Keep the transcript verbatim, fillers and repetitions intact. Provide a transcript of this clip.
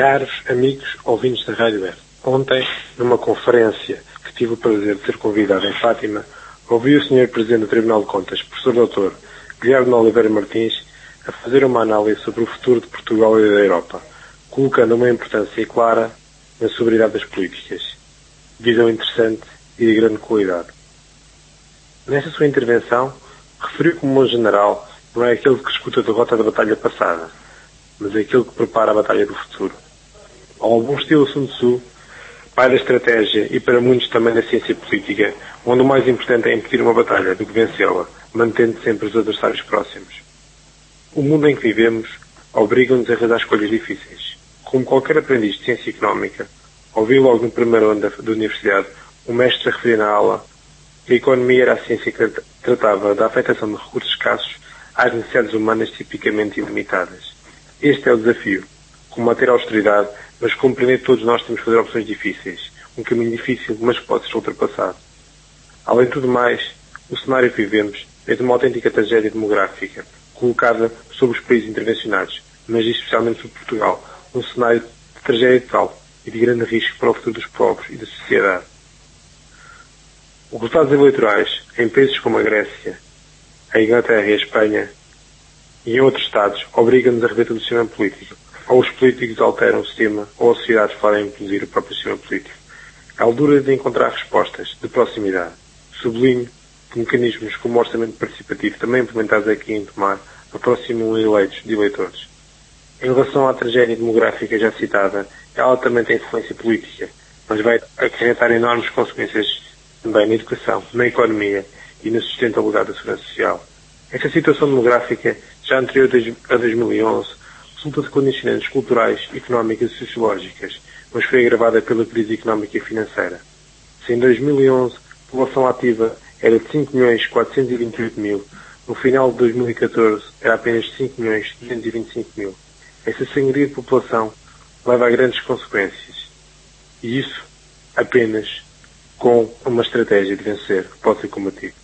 Caros amigos ouvintes da Rádio Verde, ontem, numa conferência que tive o prazer de ser convidado em Fátima, ouvi o senhor Presidente do Tribunal de Contas, professor doutor Guilherme de Oliveira Martins, a fazer uma análise sobre o futuro de Portugal e da Europa, colocando uma importância clara na sobriedade das políticas. Visão interessante e de grande qualidade. Nesta sua intervenção, referiu como um general não é aquele que escuta a derrota da batalha passada, mas é aquele que prepara a batalha do futuro. Ao bom estilo Sun Tzu, pai da estratégia e para muitos também da ciência política, onde o mais importante é impedir uma batalha do que vencê-la, mantendo sempre os adversários próximos. O mundo em que vivemos obriga-nos a realizar escolhas difíceis. Como qualquer aprendiz de ciência económica, ouvi logo no primeiro ano da, da universidade o mestre a referir na aula que a economia era a ciência que tratava da afetação de recursos escassos às necessidades humanas tipicamente ilimitadas. Este é o desafio. Combater a austeridade, mas compreender que todos nós temos que fazer opções difíceis. Um caminho difícil, mas que pode ser ultrapassado. Além de tudo mais, o cenário que vivemos é de uma autêntica tragédia demográfica, colocada sobre os países intervencionados, mas especialmente sobre Portugal, um cenário de tragédia total e de grande risco para o futuro dos povos e da sociedade. Os resultados eleitorais em países como a Grécia, a Inglaterra e a Espanha e em outros Estados obrigam-nos a rever todo o sistema político. Ou os políticos alteram o sistema, ou as sociedades podem implodir o próprio sistema político. É a altura de encontrar respostas de proximidade. Sublinho que mecanismos como o orçamento participativo, também implementados aqui em Tomar, aproximam eleitos de eleitores. Em relação à tragédia demográfica já citada, ela também tem influência política, mas vai acarretar enormes consequências também na educação, na economia e na sustentabilidade da segurança social. Esta situação demográfica, já anterior a dois mil e onze, resulta de condicionantes culturais, económicas e sociológicas, mas foi agravada pela crise económica e financeira. Se em dois mil e onze a população ativa era de cinco milhões quatrocentos e vinte e oito mil, no final de dois mil e catorze era apenas cinco milhões duzentos e vinte e cinco mil. Essa sangria de população leva a grandes consequências. E isso apenas com uma estratégia de vencer pode ser combatido.